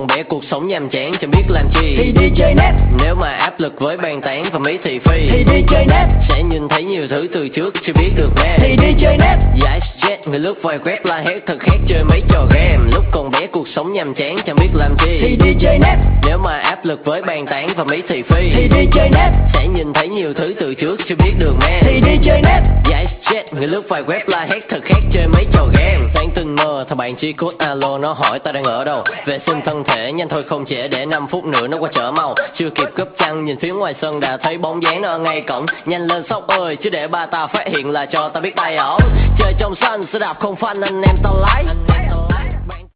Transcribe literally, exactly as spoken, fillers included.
còn bé cuộc sống nhàm chán chẳng biết làm chi thì đi chơi net. Nếu mà áp lực với bàn tán và mấy thị phi thì đi chơi net. Sẽ nhìn thấy nhiều thứ từ trước chưa biết được nghe thì đi chơi net. Giải stress người lướt vài quét la hét thật khác chơi mấy trò game. Lúc còn bé cuộc sống nhàm chán chẳng biết làm chi thì đi chơi net. Nếu mà áp lực với bàn tán và mấy thị phi thì đi chơi net. Sẽ nhìn thấy nhiều thứ từ trước chưa biết được nghe thì đi chơi net. Giải stress người lướt vài web la hét thật khác chơi mấy trò game. Sáng tình mơ thằng bạn chỉ code alo nó hỏi ta đang ở đâu. Vệ sinh thân thể nhanh thôi không trễ để năm phút nữa nó qua chợ màu. Chưa kịp cúp chăn nhìn phía ngoài sân đã thấy bóng dáng nó ở ngay cổng. Nhanh lên sóc ơi chứ để ba ta phát hiện là cho ta biết tay ổng. Trời trong xanh sẽ đạp không phanh anh em ta lái.